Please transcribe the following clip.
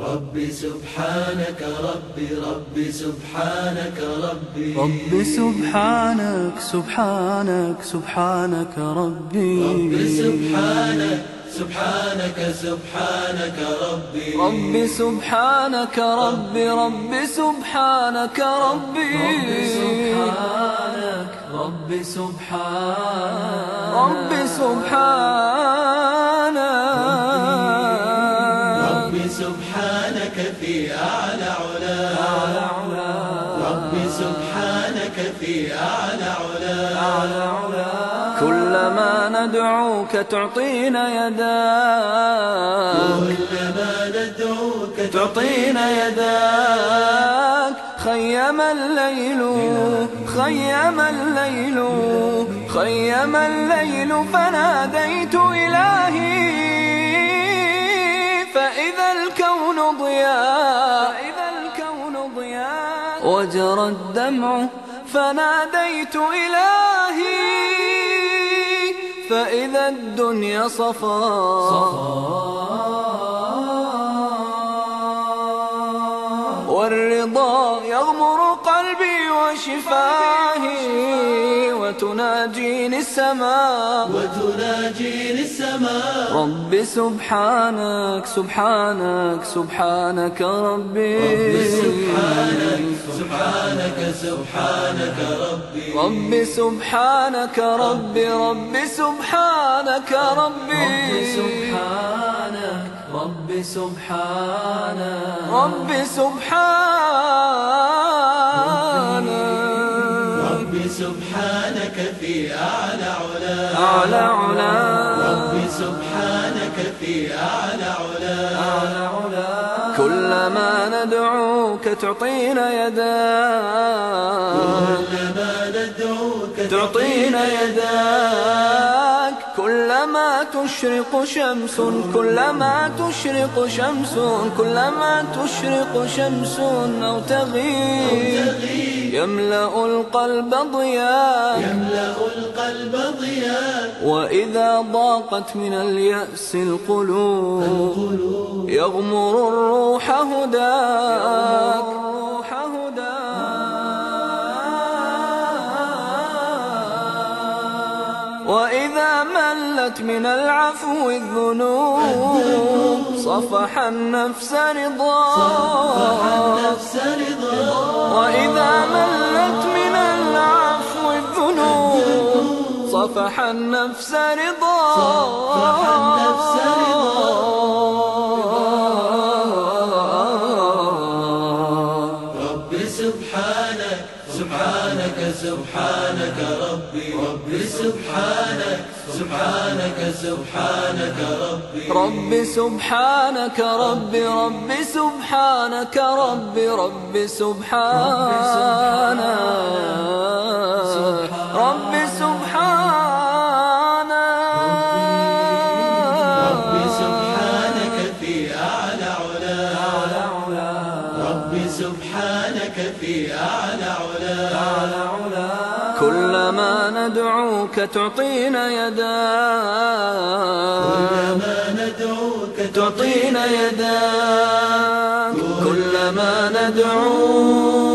ربي سبحانك ربي ربي سبحانك ربي ربي سبحانك سبحانك سبحانك ربي ربي سبحانك سبحانك سبحانك ربي ربي سبحانك ربي ربي سبحانك ربي ربي سبحانك ربي سبحانك ربي سبحانك في أعلى علاك ربي سبحانك في أعلى علاك كلما ندعوك تعطينا يداك كلما ندعوك تعطينا يداك خيم الليل خيم الليل خيم الليل فناديت إلهي فإذا الكون ضياء وجرى الدمع فناديت إلهي فإذا الدنيا صفاء والرضا يغمر قلبي وشفاهي وتناجيني السماء ربي سبحانك سبحانك سبحانك ربي سبحانك سبحانك ربي ربي سبحانك ربي ربي سبحانك ربي ربي سبحانك ربي سبحانك ربي سبحانك في أعلى أعلى علاك علاك ربي سبحانك في أعلى علاك كلما ندعوك تعطينا يداك كلما ندعوك تعطينا يداك كلما تشرق شمس كلما تشرق شمس كلما تشرق شمس أو تغيب يملأ القلب ضياء وإذا ضاقت من اليأس القلوب يغمر الروح هداك وإذا ملت من العفو الذنوب صفح النفس رضاك وإذا ملت من العفو الذنوب صفح النفس رضاك ربي سبحانك سبحانك سبحانك ربي ربي سبحانك سبحانك سبحانك ربي ربي سبحانك ربي ربي سبحانك ربي ربي سبحانك ربي سبحانك ربي سبحانك في أعلى علاك ربي سبحانك في أعلى علاك كلما ندعوك تعطينا يداك كلما ندعوك تعطينا يداك كلما ندعوك